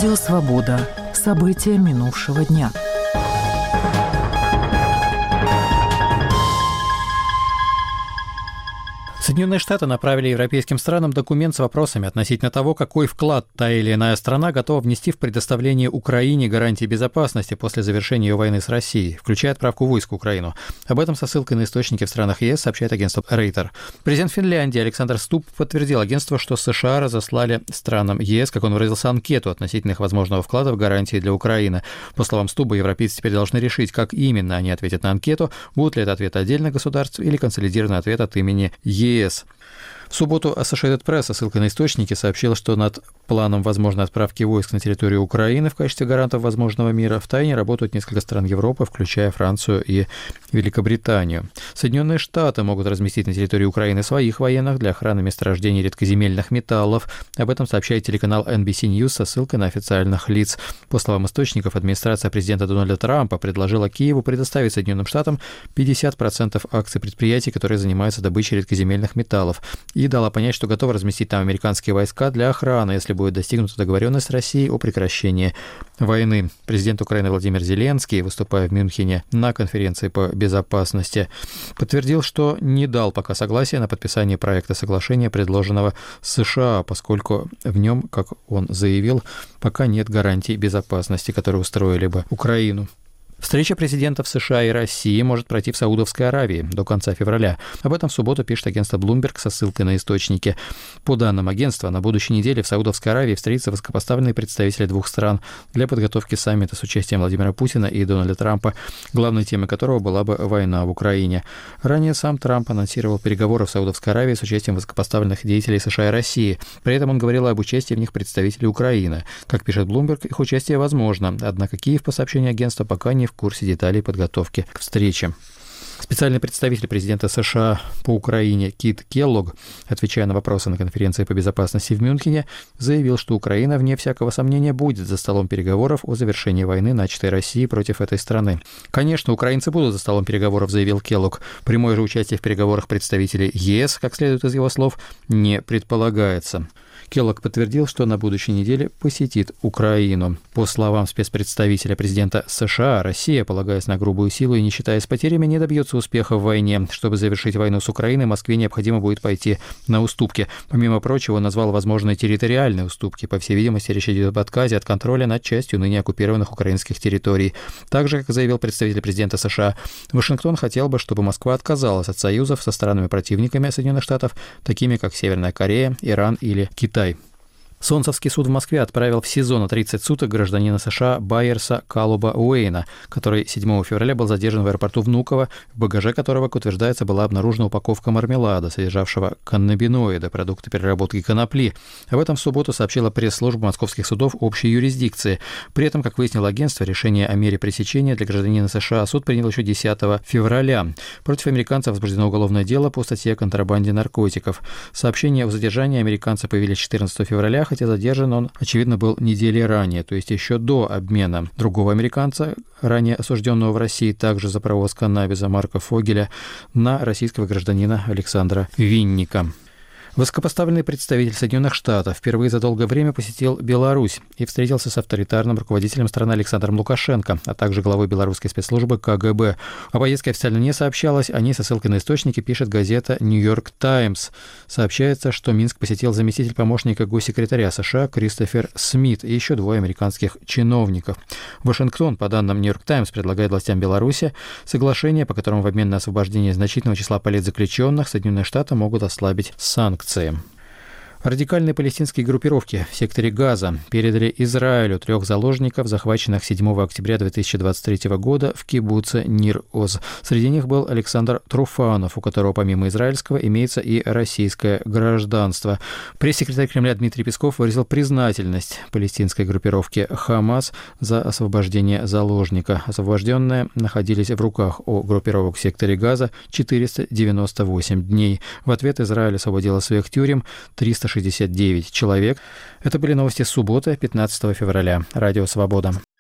Радио «Свобода». События минувшего дня. Соединенные Штаты направили европейским странам документ с вопросами относительно того, какой вклад та или иная страна готова внести в предоставление Украине гарантий безопасности после завершения ее войны с Россией, включая отправку войск в Украину. Об этом со ссылкой на источники в странах ЕС сообщает агентство Рейтер. Президент Финляндии Александр Стуб подтвердил агентству, что США разослали странам ЕС, как он выразился, анкету относительно их возможного вклада в гарантии для Украины. По словам Стуба, европейцы теперь должны решить, как именно они ответят на анкету, будут ли это ответы отдельных государств или консолидированный ответ от имени ЕС. В субботу Associated Press со ссылкой на источники сообщила, что над планом возможной отправки войск на территорию Украины в качестве гарантов возможного мира втайне работают несколько стран Европы, включая Францию и Великобританию. Соединенные Штаты могут разместить на территории Украины своих военных для охраны месторождений редкоземельных металлов. Об этом сообщает телеканал NBC News со ссылкой на официальных лиц. По словам источников, администрация президента Дональда Трампа предложила Киеву предоставить Соединенным Штатам 50% акций предприятий, которые занимаются добычей редкоземельных металлов, и дала понять, что готова разместить там американские войска для охраны, если будет достигнута договоренность с Россией о прекращении войны. Президент Украины Владимир Зеленский, выступая в Мюнхене на конференции по безопасности, подтвердил, что не дал пока согласия на подписание проекта соглашения, предложенного США, поскольку в нем, как он заявил, пока нет гарантий безопасности, которые устроили бы Украину. Встреча президентов США и России может пройти в Саудовской Аравии до конца февраля. Об этом в субботу пишет агентство Bloomberg со ссылкой на источники. По данным агентства, на будущей неделе в Саудовской Аравии встретятся высокопоставленные представители двух стран для подготовки саммита с участием Владимира Путина и Дональда Трампа, главной темой которого была бы война в Украине. Ранее сам Трамп анонсировал переговоры в Саудовской Аравии с участием высокопоставленных деятелей США и России. При этом он говорил об участии в них представителей Украины. Как пишет Bloomberg, их участие возможно, однако Киев, по сообщению агентства, пока не в курсе деталей подготовки к встрече. Специальный представитель президента США по Украине Кит Келлог, отвечая на вопросы на конференции по безопасности в Мюнхене, заявил, что Украина, вне всякого сомнения, будет за столом переговоров о завершении войны, начатой Россией против этой страны. «Конечно, украинцы будут за столом переговоров», — заявил Келлог. Прямое же участие в переговорах представителей ЕС, как следует из его слов, не предполагается. Келлог подтвердил, что на будущей неделе посетит Украину. По словам спецпредставителя президента США, Россия, полагаясь на грубую силу и не считаясь потерями, не добьется успеха в войне. Чтобы завершить войну с Украиной, Москве необходимо будет пойти на уступки. Помимо прочего, он назвал возможные территориальные уступки. По всей видимости, речь идет об отказе от контроля над частью ныне оккупированных украинских территорий. Также, как заявил представитель президента США, Вашингтон хотел бы, чтобы Москва отказалась от союзов со странами-противниками Соединенных Штатов, такими как Северная Корея, Иран или Китай. Солнцевский суд в Москве отправил в СИЗО на 30 суток гражданина США Байерса Калуба Уэйна, который 7 февраля был задержан в аэропорту Внуково, в багаже которого, как утверждается, была обнаружена упаковка мармелада, содержавшего каннабиноиды, продукты переработки конопли. Об этом в субботу сообщила пресс-служба московских судов общей юрисдикции. При этом, как выяснило агентство, решение о мере пресечения для гражданина США суд принял еще 10 февраля. Против американца возбуждено уголовное дело по статье о контрабанде наркотиков. Сообщение о задержании американца появились 14 февраля, хотя задержан он, очевидно, был недели ранее, то есть еще до обмена другого американца, ранее осужденного в России также за провоз каннабиса Марка Фогеля, на российского гражданина Александра Винника. Высокопоставленный представитель Соединенных Штатов впервые за долгое время посетил Беларусь и встретился с авторитарным руководителем страны Александром Лукашенко, а также главой белорусской спецслужбы КГБ. О поездке официально не сообщалось, о ней со ссылкой на источники пишет газета «Нью-Йорк Таймс». Сообщается, что Минск посетил заместитель помощника госсекретаря США Кристофер Смит и еще двое американских чиновников. Вашингтон, по данным «Нью-Йорк Таймс», предлагает властям Беларуси соглашение, по которому в обмен на освобождение значительного числа политзаключенных Соединенные Штаты могут ослабить санкции. Радикальные палестинские группировки в секторе Газа передали Израилю 3 заложников, захваченных 7 октября 2023 года в кибуце Нир-Оз. Среди них был Александр Труфанов, у которого помимо израильского имеется и российское гражданство. Пресс-секретарь Кремля Дмитрий Песков выразил признательность палестинской группировке «Хамас» за освобождение заложника. Освобожденные находились в руках у группировок в секторе Газа 498 дней. В ответ Израиль освободил из своих тюрем 369 человек. Это были новости с субботы, 15 февраля. Радио «Свобода».